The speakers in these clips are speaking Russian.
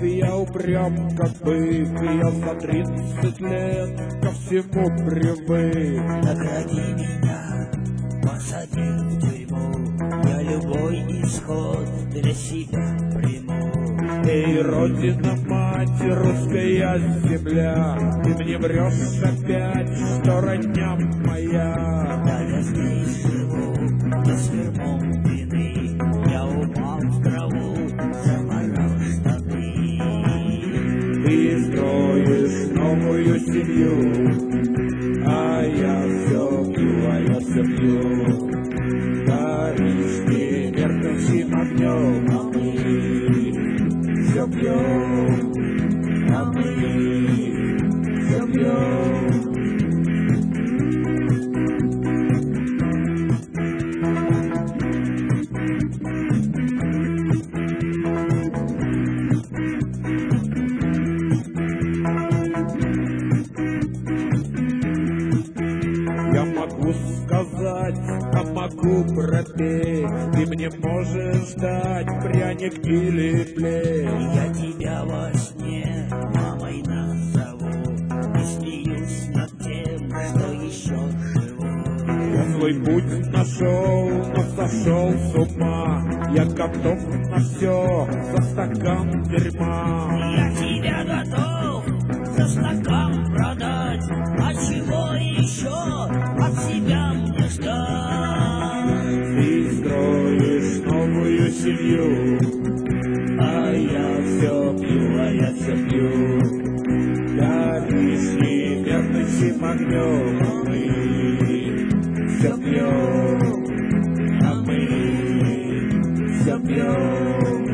я упрям, как бык, я за 30 лет ко всему привык. Награди меня, посади в тюрьму, я любой исход для себя приму. Эй, Родина, мать, русская земля, ты мне врешь опять, что родня моя. Да я здесь живу, не с вермом вины, я упал в траву, заморал штаны. Ты строишь новую семью, а я все пью, а я все пью. Горишь ты меркнущим огнем, а мы все пьем, а мы все пьем. Я могу сказать, а могу пропеть, ты мне можешь дать пряник или плеть. Я тебя во сне мамой назову и смеюсь над тем, что еще живу. Я свой путь нашел, но сошел с ума, я готов на все за стакан дерьма. Я тебя готов за стакан продать, а чего еще от себя мне ждать? Ты строишь новую семью, а я все пью, а я все пью. Горишь неверным огнем, а мы все пьем, а мы все пьем.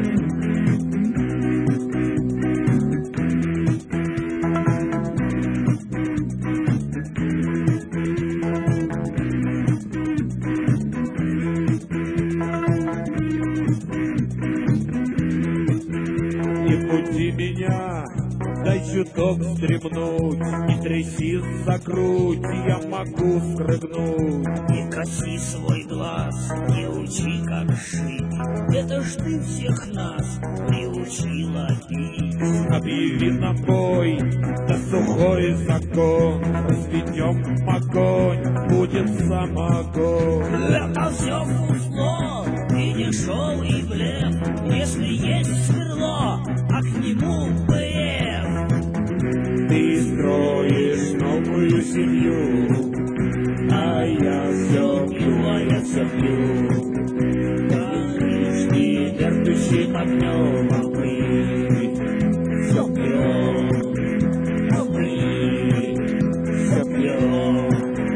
Не буди меня, дай чуток вздремнуть, не тряси за грудь, я могу спрыгнуть. Не коси свой глаз, не учи, как жить, это ж ты всех нас приучила пить. Объяви на бой, да сухой закон, разведем огонь, будет самогон. Это все фуфло и дешевый блеф, если есть сверло, а к нему БФ. Ты строишь новую семью, а я все пью, а я все пью. Горишь невернущим огнем, а мы все пьем, а мы все пьем.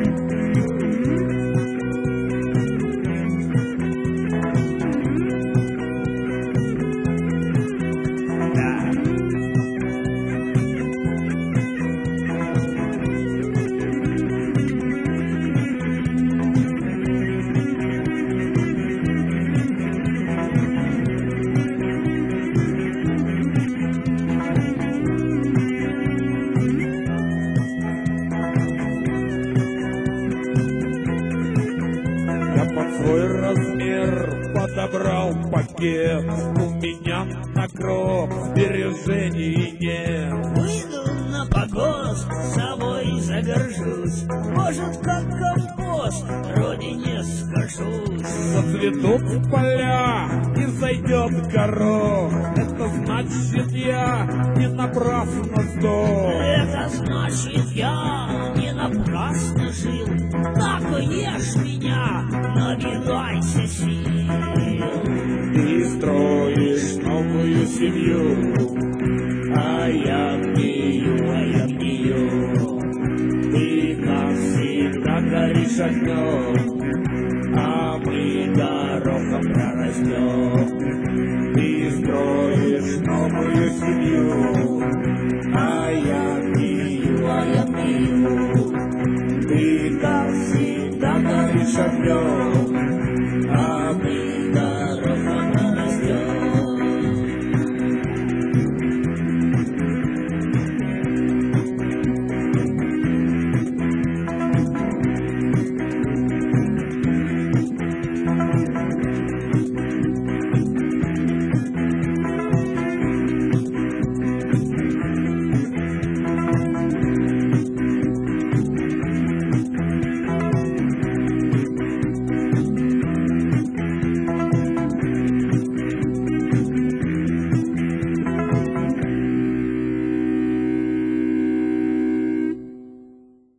Я под свой размер подобрал пакет, у меня на гроб сбережений нет. Выйду на погост, собой загоржусь, может, как компост родине скажусь. Зацветут поля и зайдет горох, это значит я не напрасно сдох. Это значит, я не напрасно жил. Так ешь меня, набирайся сил. Ты строишь новую семью, а я пью, а я пью. Ты навсегда горишь огнем, а мы горохом прорастем. Ты строишь новую семью, а я пью, а я пью. Ты навсегда горишь огнем,